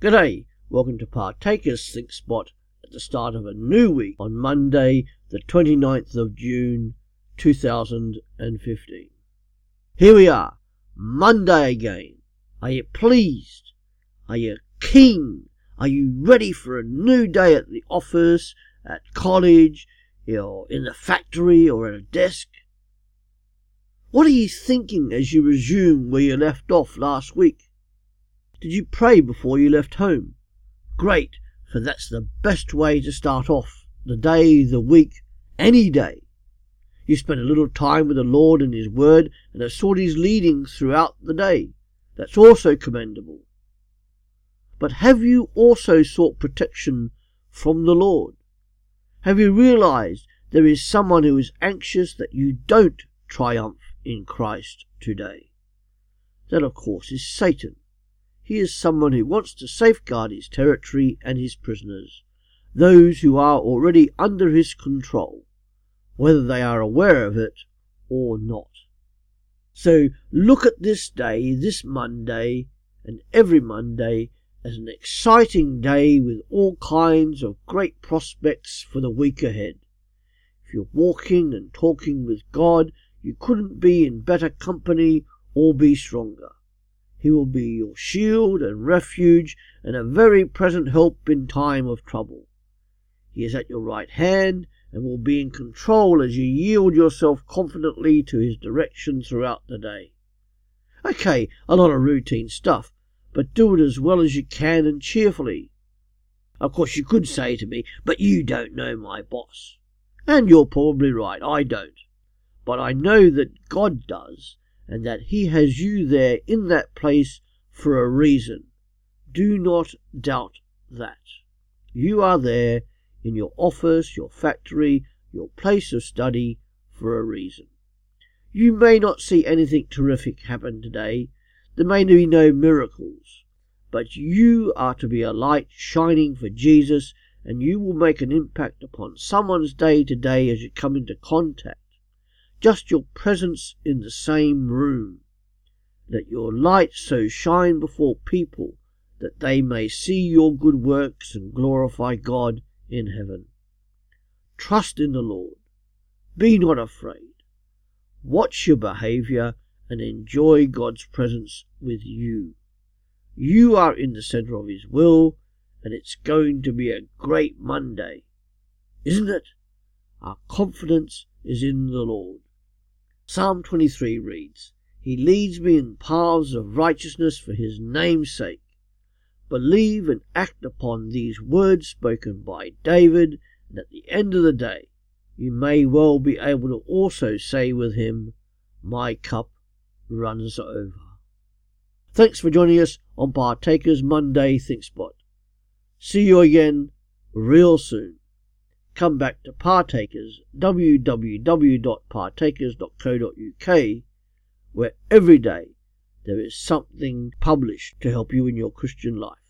G'day, welcome to Partakers Think Spot at the start of a new week on Monday, the 29th of June 2015. Here we are, Monday again. Are you pleased? Are you keen? Are you ready for a new day at the office, at college, or in the factory, or at a desk? What are you thinking as you resume where you left off last week? Did you pray before you left home? Great, for that's the best way to start off the day, the week, any day. You spent a little time with the Lord and His Word and have sought His leading throughout the day. That's also commendable. But have you also sought protection from the Lord? Have you realized there is someone who is anxious that you don't triumph in Christ today? That, of course, is Satan. He is someone who wants to safeguard his territory and his prisoners, those who are already under his control, whether they are aware of it or not. So look at this day, this Monday, and every Monday as an exciting day with all kinds of great prospects for the week ahead. If you're walking and talking with God, you couldn't be in better company or be stronger. He will be your shield and refuge and a very present help in time of trouble. He is at your right hand and will be in control as you yield yourself confidently to His direction throughout the day. Okay, a lot of routine stuff, but do it as well as you can and cheerfully. Of course, you could say to me, but you don't know my boss. And you're probably right, I don't. But I know that God does, and that He has you there in that place for a reason. Do not doubt that. You are there in your office, your factory, your place of study for a reason. You may not see anything terrific happen today. There may be no miracles. But you are to be a light shining for Jesus, and you will make an impact upon someone's day to day as you come into contact. Just your presence in the same room. Let your light so shine before people that they may see your good works and glorify God in heaven. Trust in the Lord. Be not afraid. Watch your behavior and enjoy God's presence with you. You are in the center of His will, and it's going to be a great Monday, isn't it? Our confidence is in the Lord. Psalm 23 reads, He leads me in paths of righteousness for His name's sake. Believe and act upon these words spoken by David, and at the end of the day, you may well be able to also say with him, My cup runs over. Thanks for joining us on Partakers Monday Think Spot. See you again real soon. Come back to Partakers, www.partakers.co.uk, where every day there is something published to help you in your Christian life.